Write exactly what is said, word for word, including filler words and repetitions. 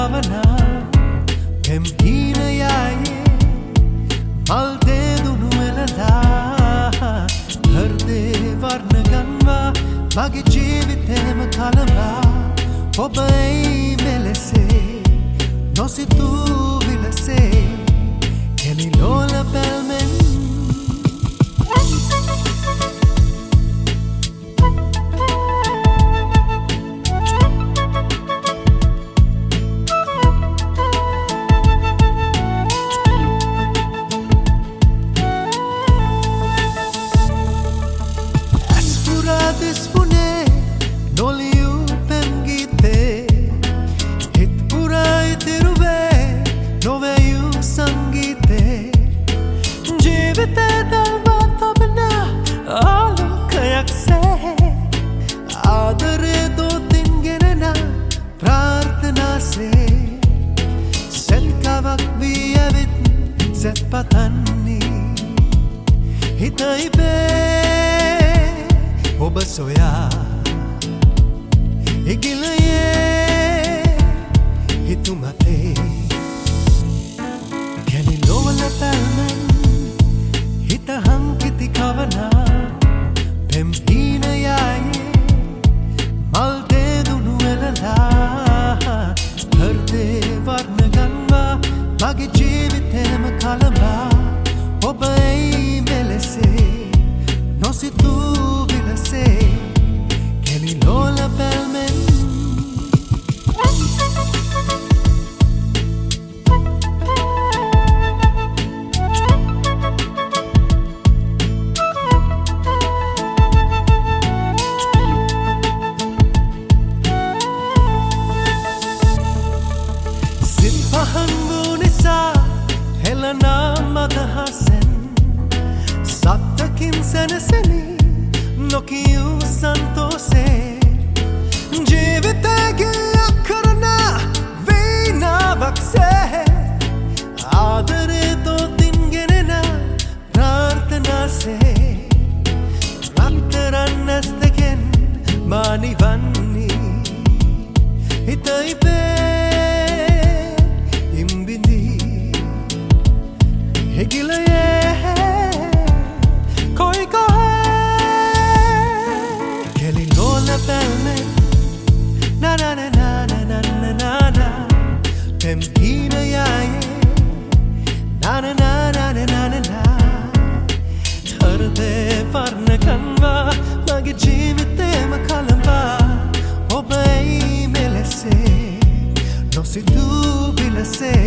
කවනා පෙම් හීනයයේ මල් දෙදුණු වෙලලා හෘදේ වර්ණ ගන්වා මගේ ජීවිතේම කලඹා ඔබ එයි මෙලෙසේ නොසිතූ විලසේ කෙලි ලෝල පැල්මෙන් Set patani hitai be oba soya igilaye hitumate kani lola palman hitaham kiti kavana pem hina yaye mal dedunu elala herde varna ganva mage jeevithema kalamba ඔබ එයි මෙලෙසේ නොසිතූ විලසේ කෙලි ලෝල පැල්මෙන් සිත් පහන් වූ නිසා හෙලනා මදහසෙන් සත්තකින් සැනසෙනි නොකියූ සන්තෝසේ ජීවිතයේ කරන වීණාවක්සේ ආදරේ තෝතින් ගෙනෙන ප්‍රාර්ථනාසේ රත්තරන් නැස්තකෙන් මානිවන්නේ හිතයි පේ ඉම්බිඳී හිගිලයේ na na na na na na na na na pem hinayaye na na na na na na na na herde varna kanva mage jeevithema kalamba oba ei melese nositu vilase